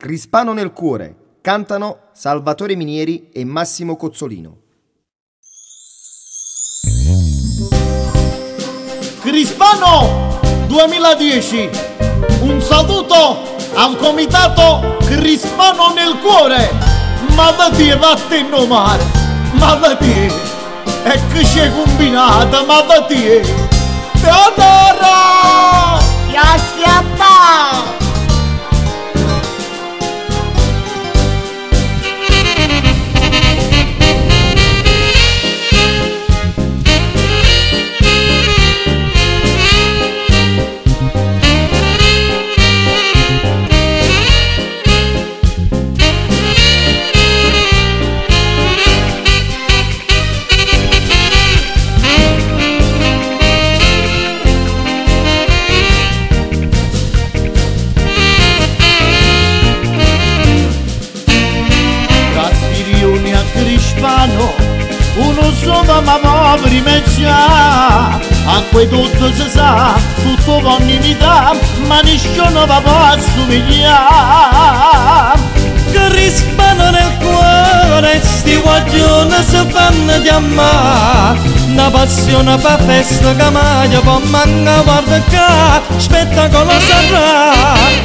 Crispano nel cuore, cantano Salvatore Minieri e Massimo Cozzolino. Crispano 2010, un saluto al comitato Crispano nel cuore. Ma da te vattene no mare, ma da te è che c'è combinata, ma da te Teodoro ya schiatta. Uno solo ma poveri me già, acquedotto si sa, tutto con imità, ma nessuno va posso pigliare. Crispano nel cuore, sti guaglioni si fanno di amare, una passione fa festa che mai può mancare, guarda che spettacolo sarà.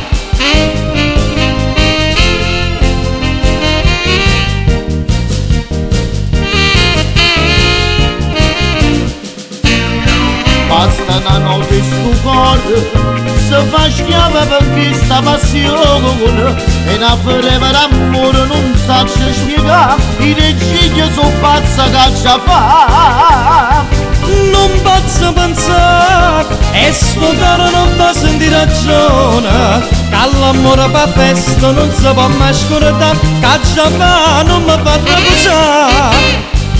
Basta una notte sto cuore, se fa schiava per questa passione, e una forever amore non saggio spiegare, i regigli sono pazza che ci fa. Non posso pensare, e sto cuore non fa sentire ragione, che l'amore fa festa non si può mai scordare, che ci fa non mi fa riposare.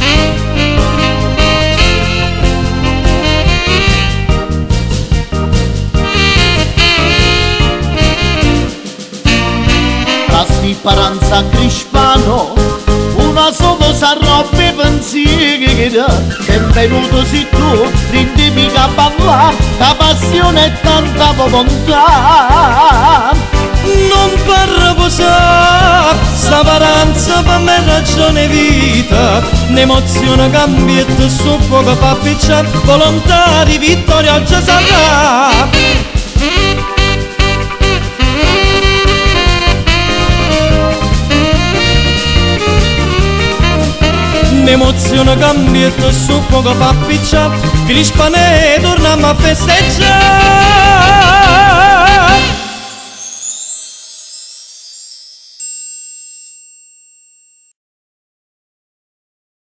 Paranza Crispano, una sola s'arrobbe pensieri, benvenuto sei tu, rindimi che parlare, la passione è tanta volontà. Non per riposare, sta paranza per me ragione vita, un'emozione cambia e tu soffoca fa picciare, volontà di vittoria già sarà. L'emozione cambia e tu soffoca fa picciare, Crispano e torniamo a festeggiare.